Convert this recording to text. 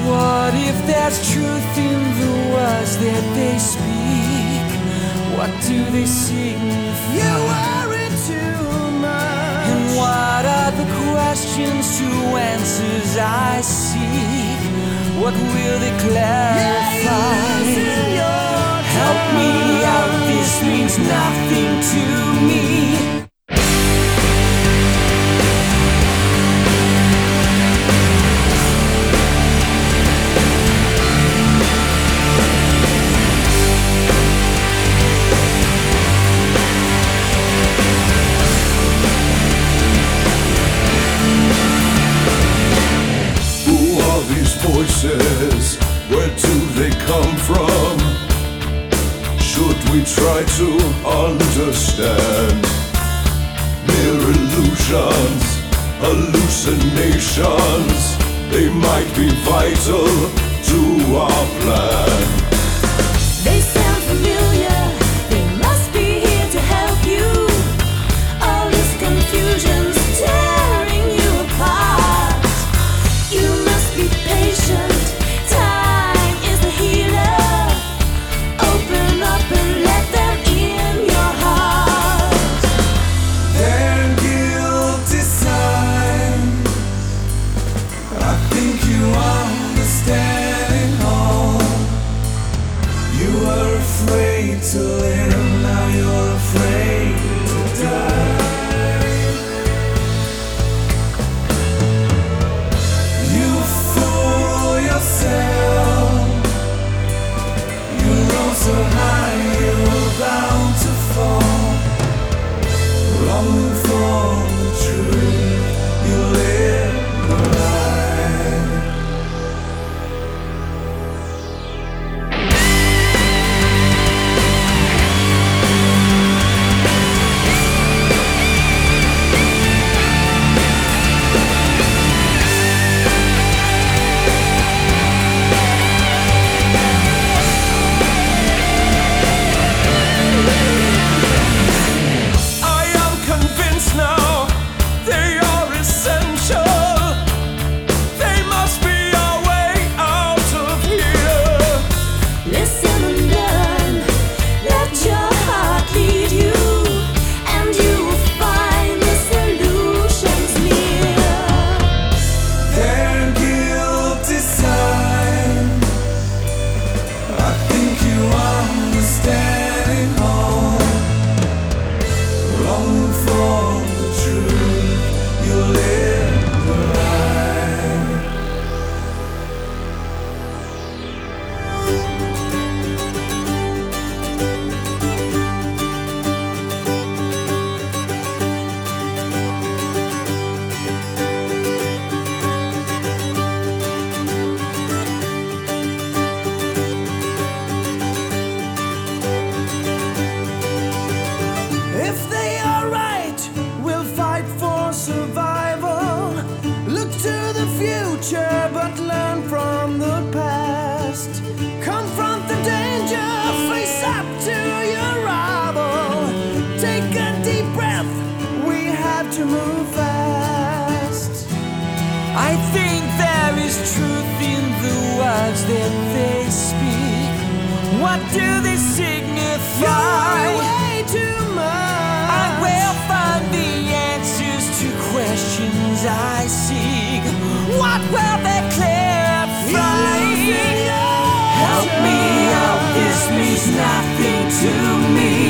What if there's truth in the words that they speak? What do they signify? You worry too much. And what are the questions to answers I seek? What will they clarify? Help me out, this means nothing to me. Voices, where do they come from? Should we try to understand? Mere illusions, hallucinations, they might be vital to our plan. They sound familiar, they must be here to help you. All this confusion's tearing you apart. You must be patient, time is the healer. Open up and let them in your heart. Their guilty sign. I think you understand all. You were afraid to live, now you're afraid to die. You fool yourself. You rose so high, you were bound to fall. Longing for the truth, you live the lie. I am convinced now they are essential. They must be our way out of here. Listen and learn, let your heart lead you, and you will find the solutions near. Their guilty sign. I think you understand all. Longing for the truth, you live the lie. If they are right, we'll fight for survival. Look to the future, but learn from the past. Confront the danger, face up to your rival. Take a deep breath, we have to move fast. I think there is truth in the words that they speak. What do they signify? Way too much. I will find the answers to questions I seek. What will they clarify? Help me out, this means nothing to me.